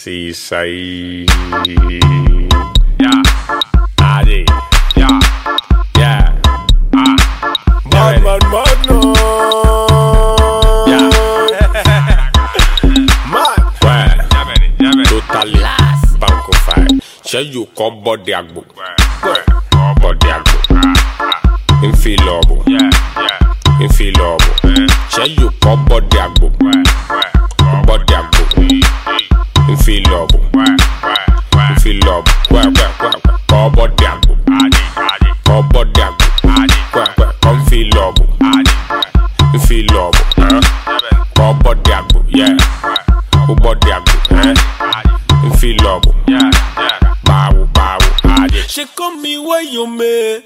Seaside. Yeah. Adi. Yeah. Yeah. Madman, no. Yeah. Mad. Well, totally. Banco 5. Shall you call body agbo? Body agbo. Infilable. Infilable. Shall you call body agbo? Body agbo. Infilable. Infilable. Call body agbo. Call body agbo. Infilable. Infilable. Call body agbo. Yeah. Body agbo. Infilable. She call me where you made.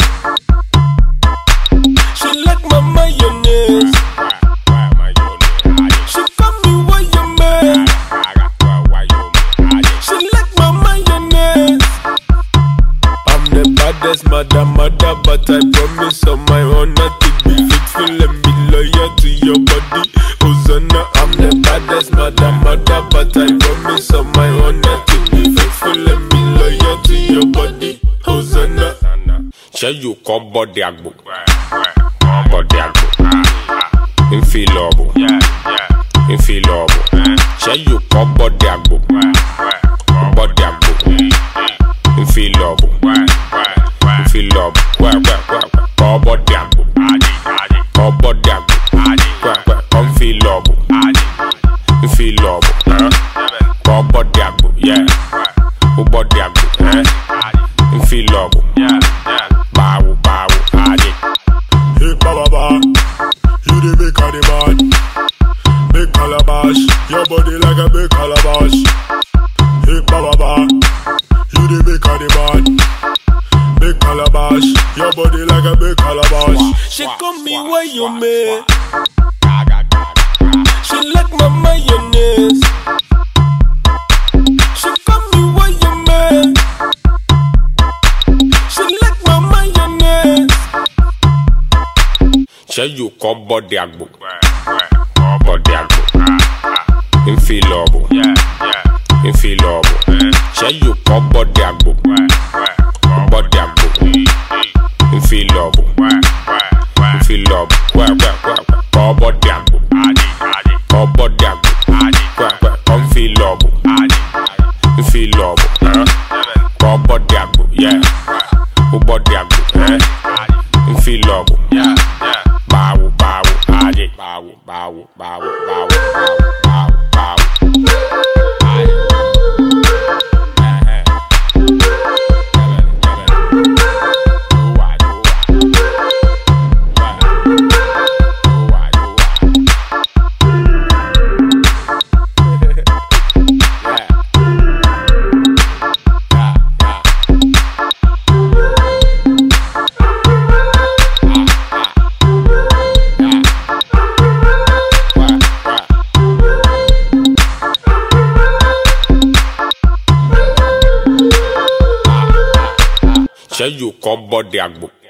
She like my mayonnaise. She call me where you made. She like my mayonnaise. I'm the baddest mother, but I promise on my honor to be faithful and be loyal to your body. Hosanna, I'm the baddest mother, but I promise on my honor to be faithful and be loyal to your body. Hosanna. Shall you call body agbo? Body agbo. Infilable. Infilable. Shall you call body agbo? Body agbo. Infilable. Infilable. Call body agbo. Call body agbo. Infilable. Infilable. Call body agbo. Yeah. Body agbo. Infilable. Bow. Hey Baba, you the big the man. Big calabash, your body like a big calabash. Hey Baba, you the big the man. Big calabash, your body like a big calabash. She call me where you made. She like my mayonnaise. She call me where you made. She like my mayonnaise. Shall you call body agbo? Body agbo. Infilable. Infilable. Shall you call body agbo? Body agbo. Infilable. Infilable. Call body agbo. Call body agbo. Infilable. Infilable. Call body agbo. Yeah. Body agbo. Infilable. Bow. Shall you call body agbo?